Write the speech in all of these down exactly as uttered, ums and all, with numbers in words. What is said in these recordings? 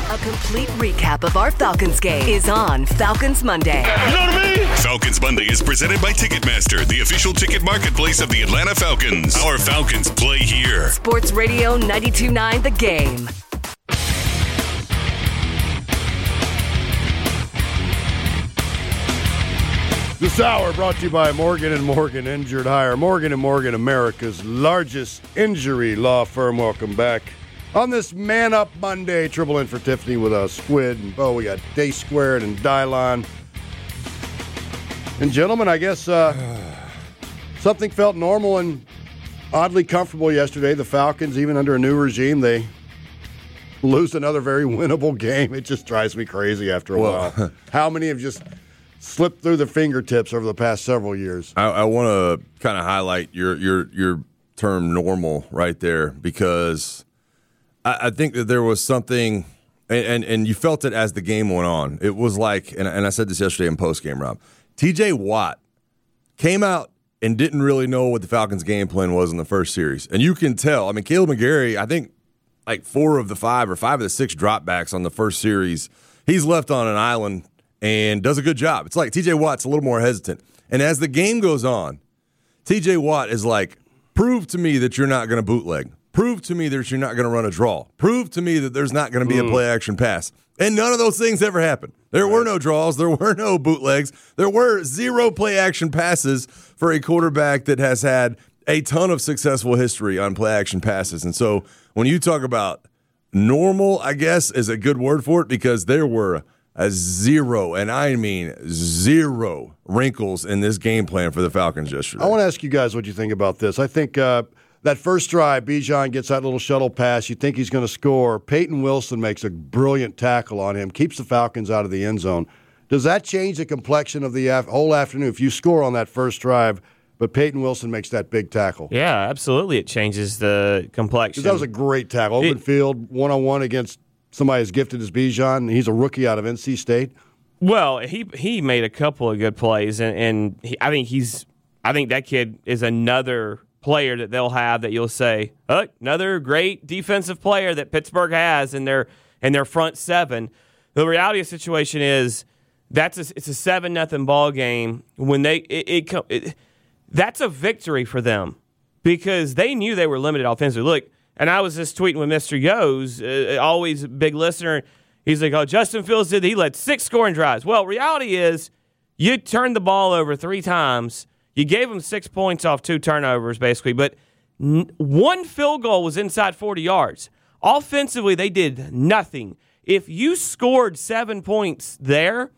A complete recap of our Falcons game is on Falcons Monday. You know what I mean? Falcons Monday is presented by Ticketmaster, the official ticket marketplace of the Atlanta Falcons. Our Falcons play here. Sports Radio ninety-two point nine The Game. This hour brought to you by Morgan and Morgan Injured Hire. Morgan and Morgan, America's largest injury law firm. Welcome back on this Man Up Monday. Triple in for Tiffany with us, Squid and Bo. We got Day Squared and Dylon. And gentlemen, I guess uh, something felt normal and oddly comfortable yesterday. The Falcons, even under a new regime, they lose another very winnable game. It just drives me crazy after a well, while. How many have just slipped through the fingertips over the past several years? I, I want to kind of highlight your your your term normal right there, because I, I think that there was something, and, and, and you felt it as the game went on. It was like, and, and I said this yesterday in postgame, Rob, T J Watt came out and didn't really know what the Falcons' game plan was in the first series. And you can tell. I mean, Caleb McGarry, I think like four of the five or five of the six dropbacks on the first series, he's left on an island and does a good job. It's like T J Watt's a little more hesitant. And as the game goes on, T J Watt is like, prove to me that you're not going to bootleg. Prove to me that you're not going to run a draw. Prove to me that there's not going to be mm. a play-action pass. And none of those things ever happened. There right. were no draws. There were no bootlegs. There were zero play-action passes for a quarterback that has had a ton of successful history on play-action passes. And so when you talk about normal, I guess, is a good word for it, because there were – a zero, and I mean zero, wrinkles in this game plan for the Falcons yesterday. I want to ask you guys what you think about this. I think uh, that first drive, Bijan gets that little shuttle pass. You think he's going to score. Peyton Wilson makes a brilliant tackle on him, keeps the Falcons out of the end zone. Does that change the complexion of the af- whole afternoon if you score on that first drive, but Peyton Wilson makes that big tackle? Yeah, absolutely. It changes the complexion. That was a great tackle. Open it, field, one-on-one against somebody as gifted as Bijan. He's a rookie out of N C State. Well, he he made a couple of good plays, and, and he, I think he's I think that kid is another player that they'll have that you'll say, oh, another great defensive player that Pittsburgh has in their in their front seven. The reality of the situation is that's a, it's a seven nothing ball game. When they it, it, it that's a victory for them, because they knew they were limited offensively. Look. And I was just tweeting with Mister Yo's, uh, always a big listener. He's like, oh, Justin Fields did, he led six scoring drives. Well, reality is you turned the ball over three times. You gave them six points off two turnovers, basically. But n- one field goal was inside forty yards. Offensively, they did nothing. If you scored seven points there,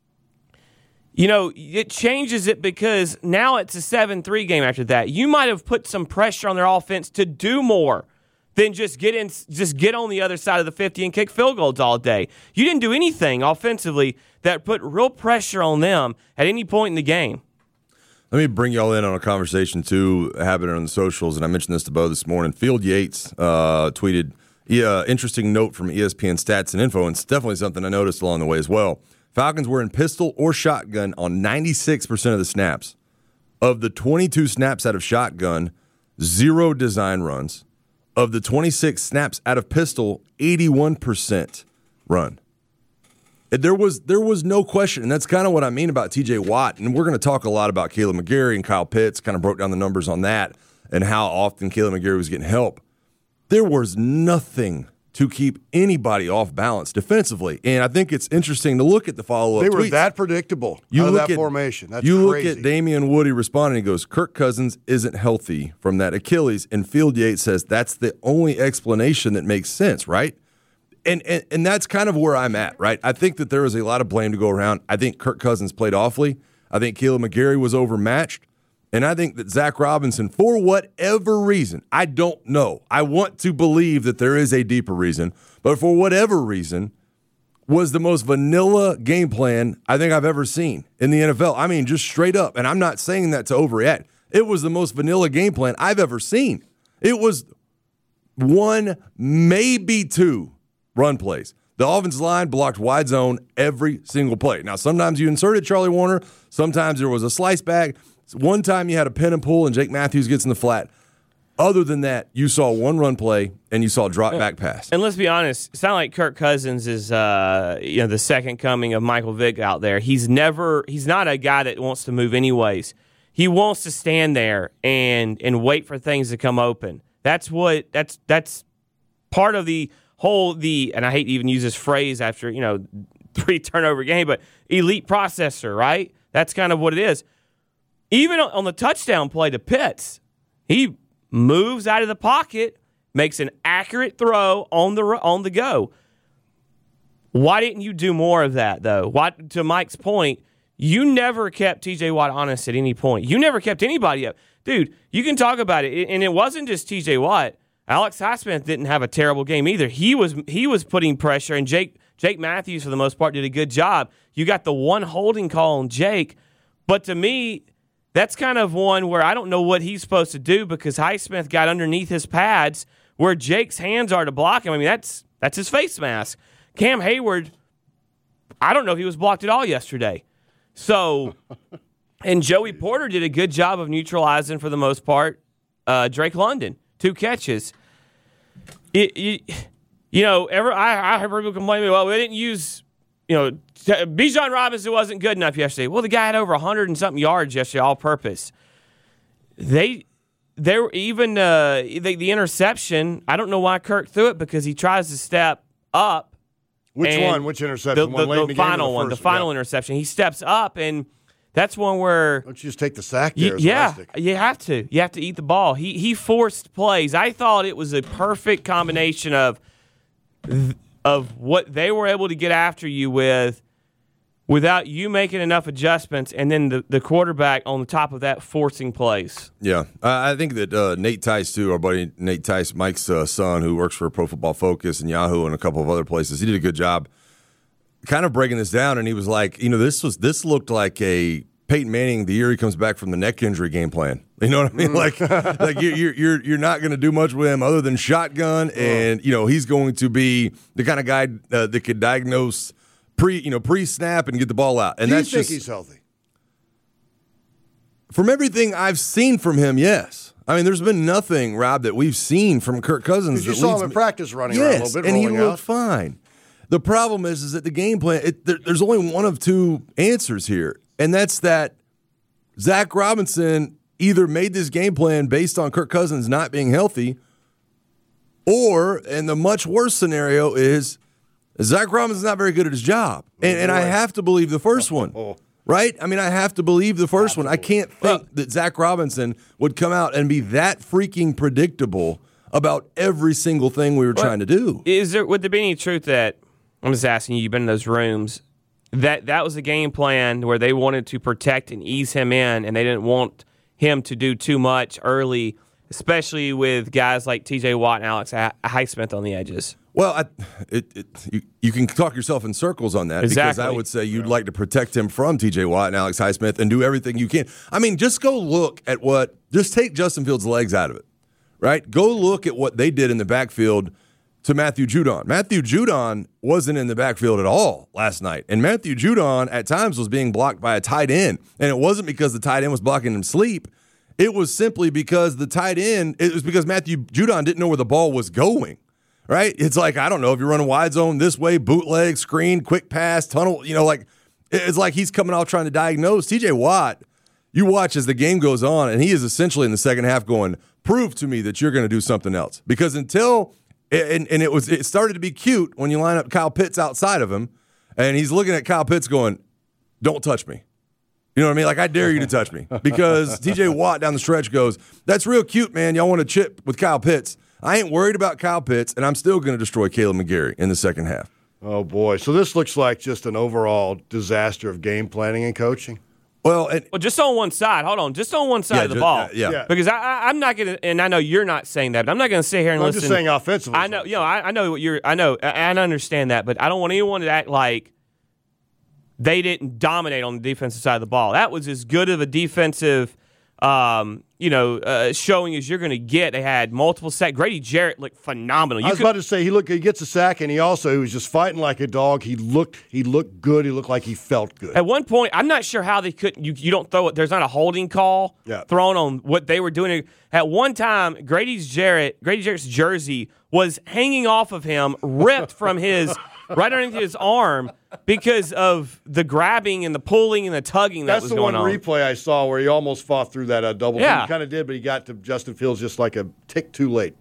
you know, it changes it, because now it's a seven three game after that. You might have put some pressure on their offense to do more than just get in, just get on the other side of the fifty and kick field goals all day. You didn't do anything offensively that put real pressure on them at any point in the game. Let me bring y'all in on a conversation, too, happening on the socials, and I mentioned this to Bo this morning. Field Yates uh, tweeted, yeah, interesting note from E S P N Stats and Info, and it's definitely something I noticed along the way as well. Falcons were in pistol or shotgun on ninety-six percent of the snaps. Of the twenty-two snaps out of shotgun, zero design runs. Of the twenty-six snaps out of pistol, eighty-one percent run. There was there was no question, and that's kind of what I mean about T J Watt. And we're going to talk a lot about Caleb McGarry and Kyle Pitts, kind of broke down the numbers on that and how often Caleb McGarry was getting help. There was nothing to keep anybody off balance defensively. And I think it's interesting to look at the follow-up They were tweets. that predictable you out of look that at, formation. That's you crazy. look at Damian Woody responding, he goes, Kirk Cousins isn't healthy from that Achilles. And Field Yates says that's the only explanation that makes sense, right? And, and and that's kind of where I'm at, right? I think that there is a lot of blame to go around. I think Kirk Cousins played awfully. I think Caleb McGarry was overmatched. And I think that Zach Robinson, for whatever reason, I don't know. I want to believe that there is a deeper reason, but for whatever reason, was the most vanilla game plan I think I've ever seen in the N F L. I mean, just straight up. And I'm not saying that to overreact. It was the most vanilla game plan I've ever seen. It was one, maybe two run plays. The offensive line blocked wide zone every single play. Now, sometimes you inserted Charlie Warner. Sometimes there was a slice back. One time you had a pin and pull and Jake Matthews gets in the flat. Other than that, you saw one run play and you saw a drop back pass. And let's be honest, it's not like Kirk Cousins is uh, you know the second coming of Michael Vick out there. He's never he's not a guy that wants to move anyways. He wants to stand there and and wait for things to come open. That's what that's that's part of the whole the and I hate to even use this phrase after, you know, three turnover game, but elite processor, right? That's kind of what it is. Even on the touchdown play to Pitts, he moves out of the pocket, makes an accurate throw on the on the go. Why didn't you do more of that, though? Why, to Mike's point, you never kept T J Watt honest at any point. You never kept anybody up. Dude, you can talk about it, and it wasn't just T J Watt. Alex Highsmith didn't have a terrible game either. He was he was putting pressure, and Jake Jake Matthews, for the most part, did a good job. You got the one holding call on Jake, but to me, that's kind of one where I don't know what he's supposed to do because Highsmith got underneath his pads where Jake's hands are to block him. I mean, that's that's his face mask. Cam Hayward, I don't know if he was blocked at all yesterday. So, and Joey Porter did a good job of neutralizing, for the most part, uh, Drake London. Two catches. It, it, you know, ever I, I heard people complain, well, we didn't use, you know, Bijan Robinson wasn't good enough yesterday. Well, the guy had over one hundred and something yards yesterday, all purpose. They, they were even uh, the, the interception. I don't know why Kirk threw it because he tries to step up. Which one? Which interception? The, one the, late the in the final game one, the first? final Yeah. interception. He steps up, and that's one where Don't you just take the sack there? y- as yeah, elastic? you have to. You have to eat the ball. He he forced plays. I thought it was a perfect combination of of what they were able to get after you with, without you making enough adjustments, and then the, the quarterback on the top of that forcing plays. Yeah, I I think that uh, Nate Tice, too, our buddy Nate Tice, Mike's uh, son, who works for Pro Football Focus and Yahoo and a couple of other places, he did a good job kind of breaking this down, and he was like, you know, this was this looked like a Peyton Manning the year he comes back from the neck injury game plan. You know what I mean? Like, like you're you're you're not going to do much with him other than shotgun, and you know he's going to be the kind of guy uh, that could diagnose pre you know pre snap and get the ball out. And Do you that's think just he's healthy? from everything I've seen from him. Yes, I mean there's been nothing, Rob, that we've seen from Kirk Cousins. Because you that saw leads him in me- practice running around a Yes, little bit, and he rolling looked out. fine. The problem is, is that the game plan. It, there, there's only one of two answers here, and that's that Zach Robinson either made this game plan based on Kirk Cousins not being healthy, or, and the much worse scenario is Zach Robinson's not very good at his job, and, and I have to believe the first one. Right? I mean, I have to believe the first one. I can't think that Zach Robinson would come out and be that freaking predictable about every single thing we were trying to do. Is there would there be any truth that I'm just asking you? You've been in those rooms. That that was a game plan where they wanted to protect and ease him in, and they didn't want him to do too much early, especially with guys like T J Watt and Alex Highsmith on the edges. Well, I, it, it, you, you can talk yourself in circles on that Exactly. because I would say you'd like to protect him from T J Watt and Alex Highsmith and do everything you can. I mean, just go look at what – just take Justin Fields' legs out of it, right? Go look at what they did in the backfield to Matthew Judon. Matthew Judon wasn't in the backfield at all last night, and Matthew Judon at times was being blocked by a tight end, and it wasn't because the tight end was blocking him sleep. It was simply because the tight end – it was because Matthew Judon didn't know where the ball was going. Right? It's like, I don't know, if you're running wide zone this way, bootleg, screen, quick pass, tunnel, you know, like, it's like he's coming off trying to diagnose. T J Watt, you watch as the game goes on, and he is essentially in the second half going, prove to me that you're going to do something else. Because until, and, and it was, it started to be cute when you line up Kyle Pitts outside of him, and he's looking at Kyle Pitts going, don't touch me. You know what I mean? Like, I dare you to touch me. Because T J Watt down the stretch goes, that's real cute, man. Y'all want to chip with Kyle Pitts. I ain't worried about Kyle Pitts, and I'm still going to destroy Caleb McGarry in the second half. Oh, boy. So this looks like just an overall disaster of game planning and coaching. Well, and, Well, just on one side. Hold on. Just on one side Yeah, of the ju- ball. uh, yeah. Yeah. Because I, I, I'm not going to, and I know you're not saying that, but I'm not going to sit here and I'm listen. just saying offensively. I know, you know, I, I know what you're, I know, and I understand that, but I don't want anyone to act like they didn't dominate on the defensive side of the ball. That was as good of a defensive um, you know, uh, showing as you're going to get. They had multiple sacks. Grady Jarrett looked phenomenal. You I was could, about to say he looked. He gets a sack, and he also he was just fighting like a dog. He looked. He looked good. He looked like he felt good. At one point, I'm not sure how they couldn't. You, you don't throw it. There's not a holding call yeah. thrown on what they were doing. At one time, Grady's Jarrett, Grady Jarrett's jersey was hanging off of him, ripped from his right underneath his arm because of the grabbing and the pulling and the tugging that That's was the going one on. replay I saw where he almost fought through that uh, double. Yeah. He kind of did, but he got to Justin Fields just like a tick too late.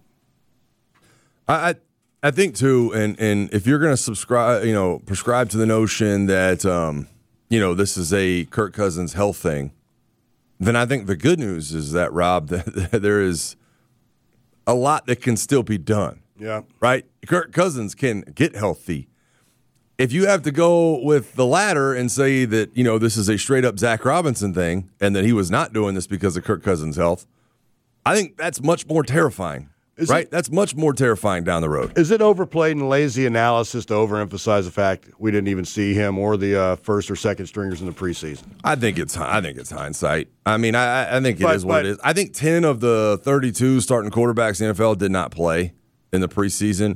I I, I think too, and and if you're going to subscribe, you know, prescribe to the notion that um, you know, this is a Kirk Cousins health thing, then I think the good news is that, Rob, that there is a lot that can still be done. Yeah. Right? Kirk Cousins can get healthy. If you have to go with the latter and say that, you know, this is a straight up Zach Robinson thing and that he was not doing this because of Kirk Cousins' health, I think that's much more terrifying. Is right? it, that's much more terrifying down the road. Is it overplayed and lazy analysis to overemphasize the fact we didn't even see him or the uh, first or second stringers in the preseason? I think it's I think it's hindsight. I mean, I, I think it but, is what but, it is. I think ten of the thirty-two starting quarterbacks in the N F L did not play in the preseason.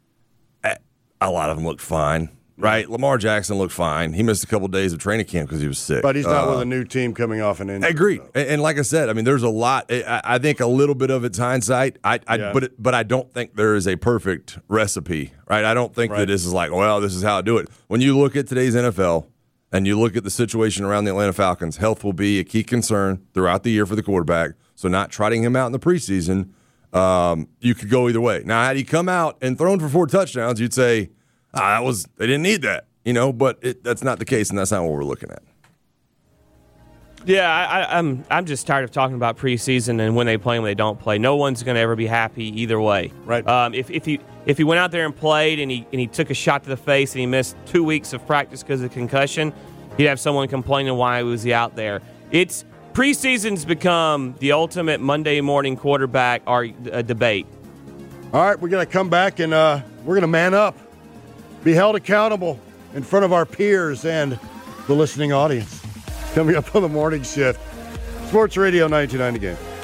A lot of them looked fine. Right, Lamar Jackson looked fine. He missed a couple days of training camp because he was sick. But he's not uh, with a new team coming off an injury. I agree, so. and, and like I said, I mean, there's a lot. I, I think a little bit of it's hindsight. I, I Yeah. but it, but I don't think there is a perfect recipe. Right, I don't think Right. that this is like, well, this is how I do it. When you look at today's N F L and you look at the situation around the Atlanta Falcons, health will be a key concern throughout the year for the quarterback. So not trotting him out in the preseason, um, you could go either way. Now, had he come out and thrown for four touchdowns, you'd say, ah, that was they didn't need that. You know, but it, that's not the case, and that's not what we're looking at. Yeah, I, I, I'm I'm just tired of talking about preseason and when they play and when they don't play. No one's going to ever be happy either way. Right. Um, if if he if he went out there and played and he and he took a shot to the face and he missed two weeks of practice because of concussion, he'd have someone complaining why was he out there. It's preseason's become the ultimate Monday morning quarterback or uh, debate. All right, we're going to come back and uh, we're going to man up, be held accountable in front of our peers and the listening audience. Coming up on the morning shift. Sports Radio ninety-nine The Game.